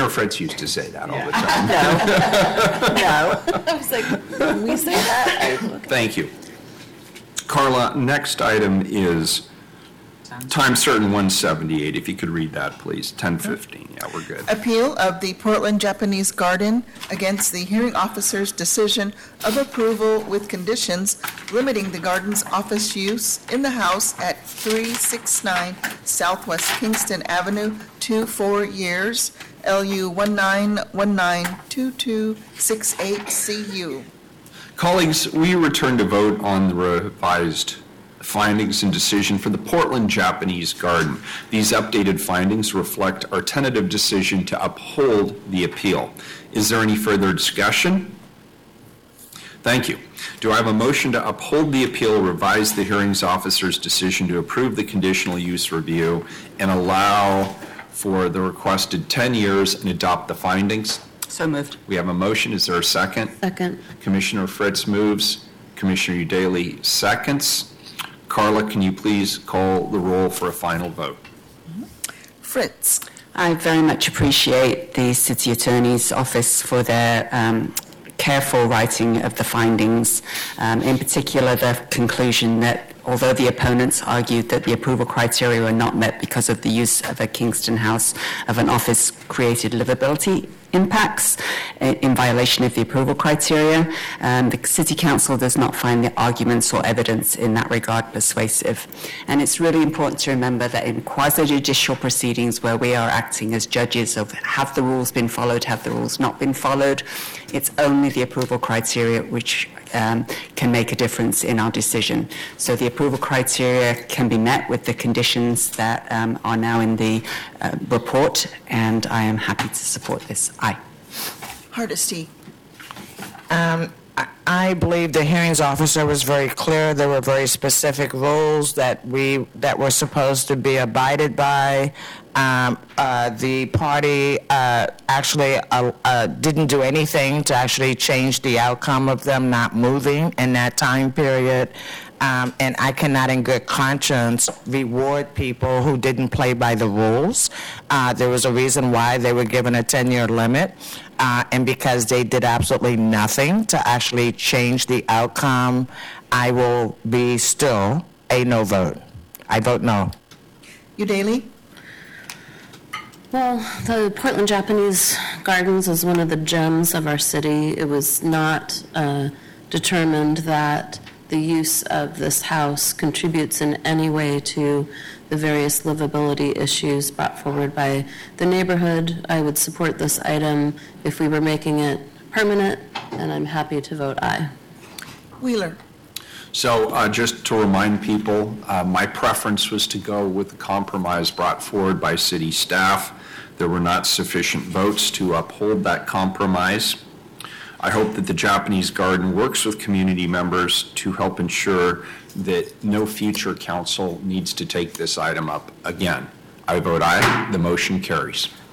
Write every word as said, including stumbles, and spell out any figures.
Commissioner Fritz used to say that all the time. No, no. I was like, did we say that? I, okay. Thank you. Carla, next item is time certain one seventy-eight. If you could read that, please. ten fifteen. Yeah, we're good. Appeal of the Portland Japanese Garden against the hearing officer's decision of approval with conditions limiting the garden's office use in the house at three sixty-nine Southwest Kingston Avenue to four years, L U one nine one nine two two six eight C U. Colleagues, we return to vote on the revised findings and decision for the Portland Japanese Garden. These updated findings reflect our tentative decision to uphold the appeal. Is there any further discussion? Thank you. Do I have a motion to uphold the appeal, revise the hearings officer's decision to approve the conditional use review, and allow for the requested ten years and adopt the findings? So moved. We have a motion. Is there a second? Second. Commissioner Fritz moves. Commissioner Udaley seconds. Carla, can you please call the roll for a final vote? Fritz. I very much appreciate the City Attorney's Office for their um, careful writing of the findings, um, in particular the conclusion that although the opponents argued that the approval criteria were not met because of the use of a Kingston house of an office created livability impacts in violation of the approval criteria, um, the City Council does not find the arguments or evidence in that regard persuasive. And it's really important to remember that in quasi-judicial proceedings where we are acting as judges of have the rules been followed, have the rules not been followed, it's only the approval criteria which um, can make a difference in our decision. So the approval criteria can be met with the conditions that um, are now in the uh, report, and I am happy to support this. Aye. Hardesty. Um, I, I believe the hearings officer was very clear. There were very specific rules that we that were supposed to be abided by. Um, uh, the party uh, actually uh, uh, didn't do anything to actually change the outcome of them not moving in that time period. Um, and I cannot in good conscience reward people who didn't play by the rules. Uh, there was a reason why they were given a ten-year limit, uh, and because they did absolutely nothing to actually change the outcome, I will be still a no vote. I vote no. Udaley. Well, the Portland Japanese Gardens is one of the gems of our city. It was not uh, determined that the use of this house contributes in any way to the various livability issues brought forward by the neighborhood. I would support this item if we were making it permanent, and I'm happy to vote aye. Wheeler. So uh, just to remind people, uh, my preference was to go with the compromise brought forward by city staff. There were not sufficient votes to uphold that compromise. I hope that the Japanese Garden works with community members to help ensure that no future council needs to take this item up again. I vote aye. The motion carries.